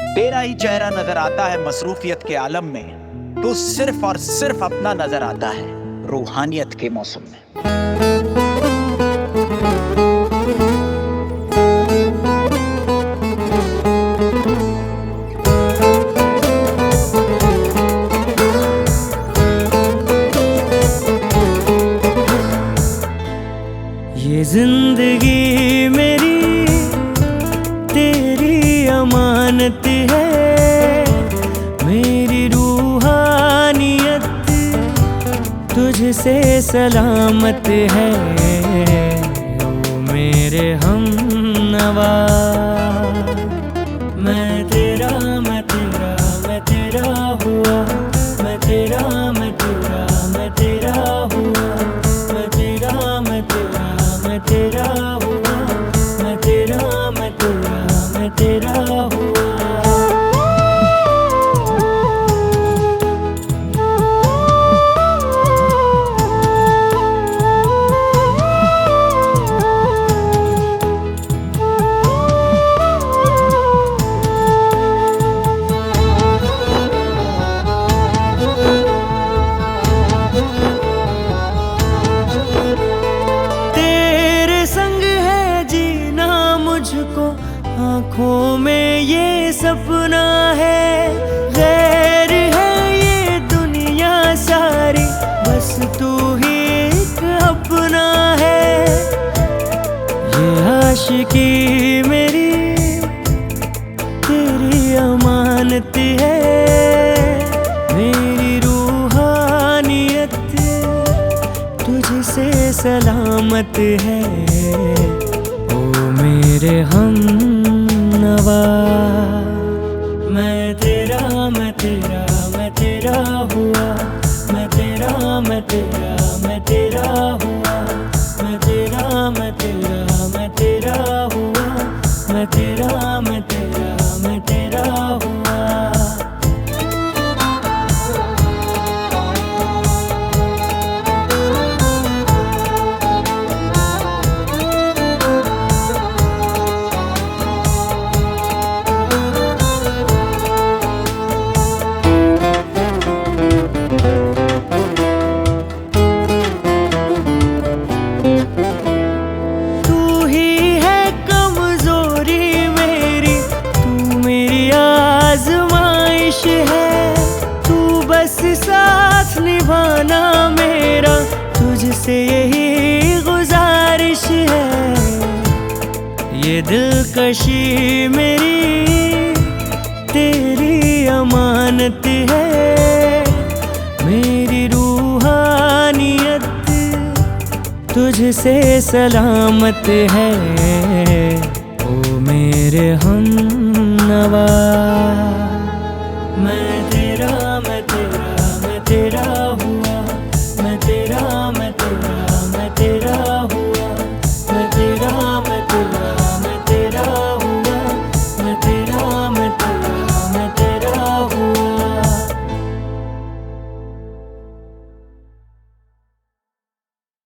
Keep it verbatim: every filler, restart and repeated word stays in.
तेरा ही चेहरा नजर आता है मसरूफियत के आलम में, तो सिर्फ और सिर्फ अपना नजर आता है रूहानियत के मौसम में। ये जिंदगी मेरी तेरी अमानत है, मेरी रूहानियत तुझसे सलामत है। ओ मेरे हमनवा, मैं तेरा मैं तेरा मैं तेरा हुआ, मैं तेरा मैं तेरा मैं तेरा हुआ, मैं तेरा मैं तेरा मैं तेरा हुआ, मैं तेरा मैं तेरा मैं तेरा हुआ। मुझको आँखों में ये सपना है, गैर है ये दुनिया सारी, बस तू ही एक अपना है। ये आशिकी मेरी तेरी अमानत है, मेरी रूहानियत तुझसे सलामत है। मेरे हमनवा, मैं तेरा मैं तेरा मैं तेरा हुआ, मैं तेरा मैं तेरा मैं तेरा हुआ, मैं तेरा मैं तेरा मैं तेरा हुआ, मैं तेरा मैं तेरा मैं तेरा हुआ। साथ निभाना मेरा तुझसे यही गुजारिश है। ये दिलकशी मेरी तेरी अमानत है, मेरी रूहानियत तुझसे सलामत है। ओ मेरे हमनवा, मैं